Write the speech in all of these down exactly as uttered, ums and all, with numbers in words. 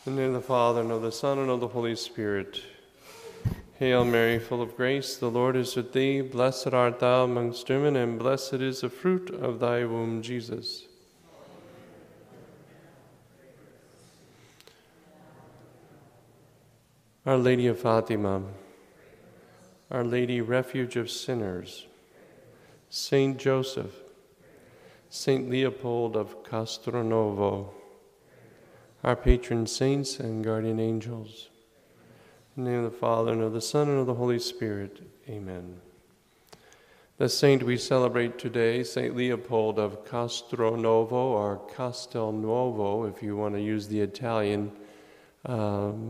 In the name of the Father, and of the Son, and of the Holy Spirit. Hail Mary, full of grace, the Lord is with thee. Blessed art thou amongst women, and blessed is the fruit of thy womb, Jesus. Our Lady of Fatima, Our Lady, Refuge of Sinners, Saint Joseph, Saint Leopold of Castronovo, our patron saints and guardian angels. In the name of the Father, and of the Son, and of the Holy Spirit. Amen. The saint we celebrate today, Saint Leopold of Castronovo, or Castelnuovo, if you want to use the Italian um,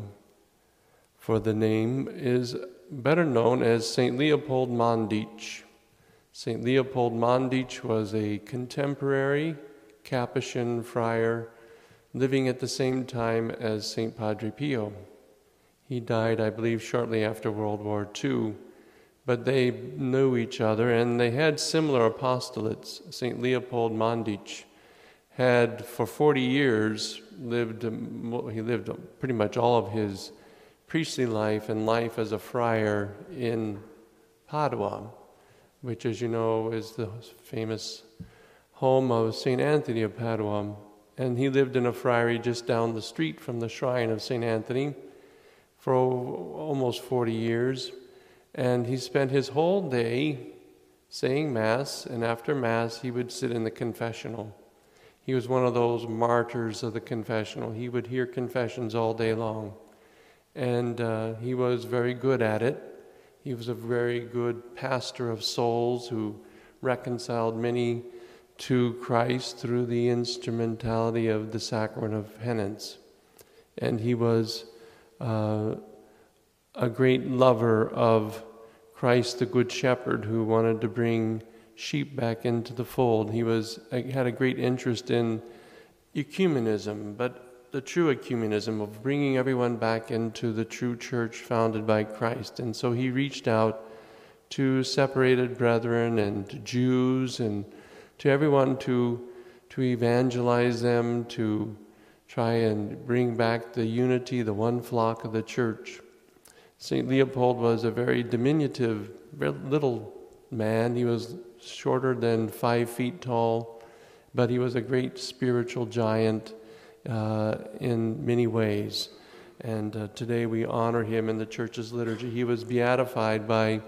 for the name, is better known as Saint Leopold Mandic. Saint Leopold Mandic was a contemporary Capuchin friar living at the same time as Saint Padre Pio. He died, I believe, shortly after World War Two, but they knew each other and they had similar apostolates. Saint Leopold Mandic had for forty years lived, he lived pretty much all of his priestly life and life as a friar in Padua, which, as you know, is the famous home of Saint Anthony of Padua. And he lived in a friary just down the street from the shrine of Saint Anthony for almost forty years. And he spent his whole day saying Mass, and after Mass he would sit in the confessional. He was one of those martyrs of the confessional. He would hear confessions all day long. And uh, he was very good at it. He was a very good pastor of souls who reconciled many to Christ through the instrumentality of the sacrament of penance. And he was uh, a great lover of Christ the Good Shepherd who wanted to bring sheep back into the fold. He was had a great interest in ecumenism, but the true ecumenism of bringing everyone back into the true church founded by Christ. And so he reached out to separated brethren and to Jews and to everyone to to evangelize them, to try and bring back the unity, the one flock of the church. Saint Leopold was a very diminutive, very little man. He was shorter than five feet tall, but he was a great spiritual giant uh, in many ways. And uh, today we honor him in the Church's liturgy. He was beatified by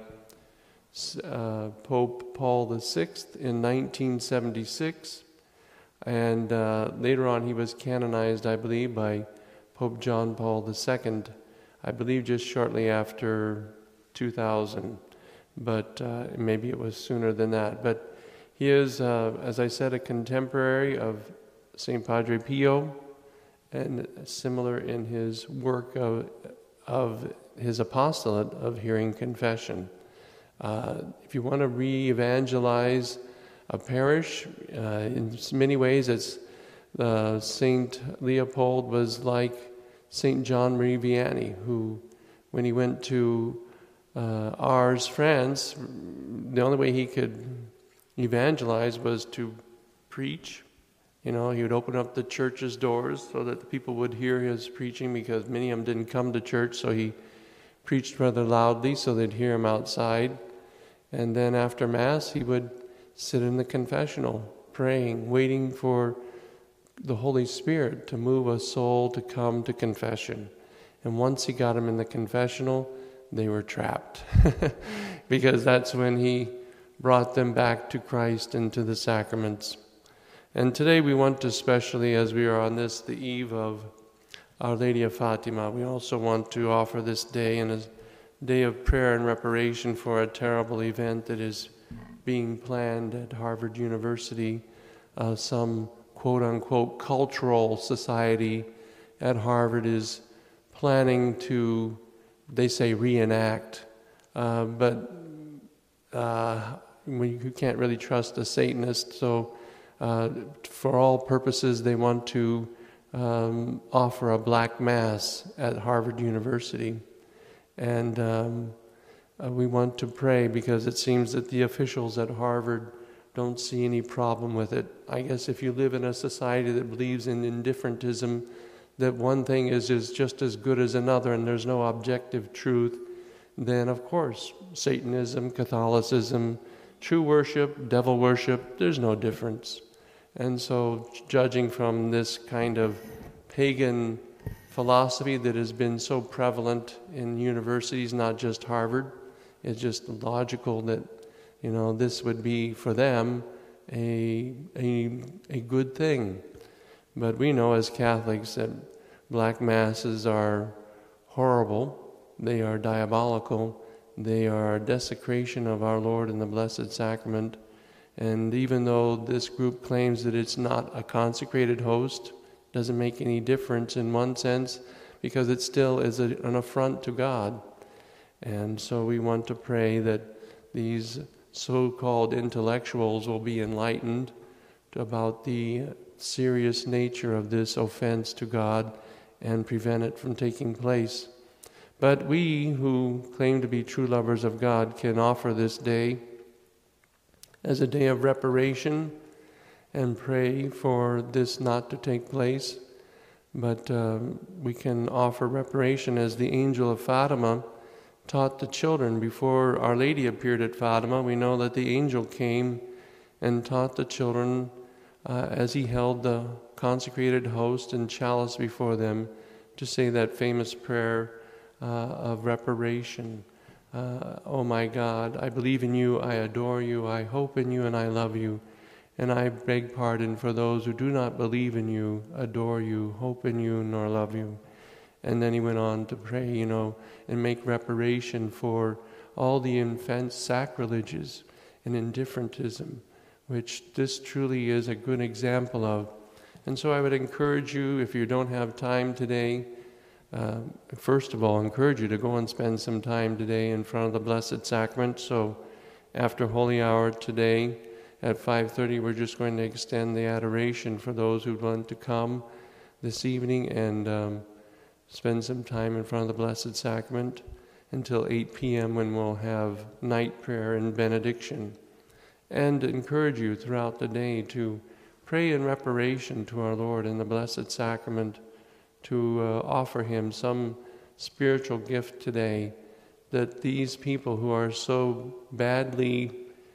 Uh, Pope Paul the Sixth in nineteen seventy-six, and uh, later on he was canonized, I believe, by Pope John Paul the Second, I believe just shortly after two thousand, but uh, maybe it was sooner than that. But he is, uh, as I said, a contemporary of Saint Padre Pio, and similar in his work of, of his apostolate of hearing confession. Uh, if you want to re-evangelize a parish, uh, in many ways it's uh, Saint Leopold was like Saint John Marie Vianney, who, when he went to uh, Ars, France, the only way he could evangelize was to preach. You know, he would open up the church's doors so that the people would hear his preaching, because many of them didn't come to church, so he preached rather loudly so they'd hear him outside. And then after Mass, he would sit in the confessional, praying, waiting for the Holy Spirit to move a soul to come to confession. And once he got them in the confessional, they were trapped, because that's when he brought them back to Christ and to the sacraments. And today we want to, especially as we are on this, the eve of Our Lady of Fatima, we also want to offer this day in a day of prayer and reparation for a terrible event that is being planned at Harvard University. Uh, some quote-unquote cultural society at Harvard is planning to, they say, reenact, uh, but uh, we, you can't really trust a Satanist, so uh, for all purposes they want to um, offer a black mass at Harvard University. And um, uh, we want to pray, because it seems that the officials at Harvard don't see any problem with it. I guess if you live in a society that believes in indifferentism, that one thing is, is just as good as another and there's no objective truth, then of course Satanism, Catholicism, true worship, devil worship, there's no difference. And so judging from this kind of pagan philosophy that has been so prevalent in universities, not just Harvard, it's just logical that, you know, this would be for them a, a, a good thing. But we know as Catholics that black masses are horrible, they are diabolical, they are a desecration of our Lord in the Blessed Sacrament. And even though this group claims that it's not a consecrated host, doesn't make any difference in one sense, because it still is a, an affront to God. And so we want to pray that these so-called intellectuals will be enlightened about the serious nature of this offense to God and prevent it from taking place. But we who claim to be true lovers of God can offer this day as a day of reparation and pray for this not to take place. But um, we can offer reparation as the angel of Fatima taught the children. Before Our Lady appeared at Fatima, we know that the angel came and taught the children uh, as he held the consecrated host and chalice before them to say that famous prayer uh, of reparation. Uh, oh my God, I believe in you, I adore you, I hope in you, and I love you. And I beg pardon for those who do not believe in you, adore you, hope in you, nor love you. And then he went on to pray, you know, and make reparation for all the infant sacrileges and indifferentism, which this truly is a good example of. And so I would encourage you, if you don't have time today, uh, first of all, encourage you to go and spend some time today in front of the Blessed Sacrament. So after Holy Hour today at five thirty, we're just going to extend the adoration for those who want to come this evening and um, spend some time in front of the Blessed Sacrament until eight p.m. when we'll have night prayer and benediction. And encourage you throughout the day to pray in reparation to our Lord in the Blessed Sacrament, to uh, offer Him some spiritual gift today, that these people who are so badly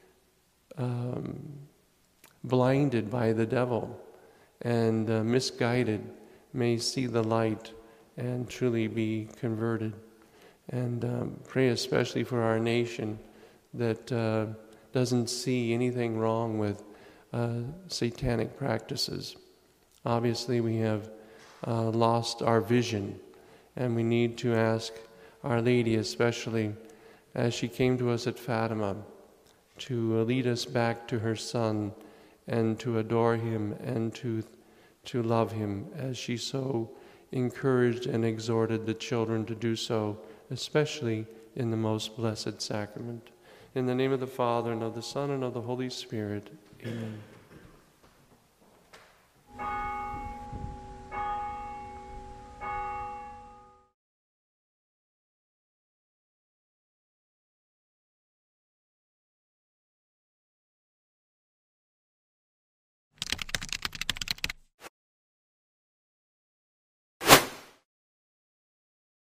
um, blinded by the devil and uh, misguided may see the light and truly be converted. And um, pray especially for our nation that uh, doesn't see anything wrong with uh, satanic practices. Obviously, we have uh, lost our vision, and we need to ask Our Lady, especially as she came to us at Fatima, to uh, lead us back to her Son and to adore Him and to, to love Him as she so encouraged and exhorted the children to do so, especially in the most blessed sacrament. In the name of the Father, and of the Son, and of the Holy Spirit. Amen.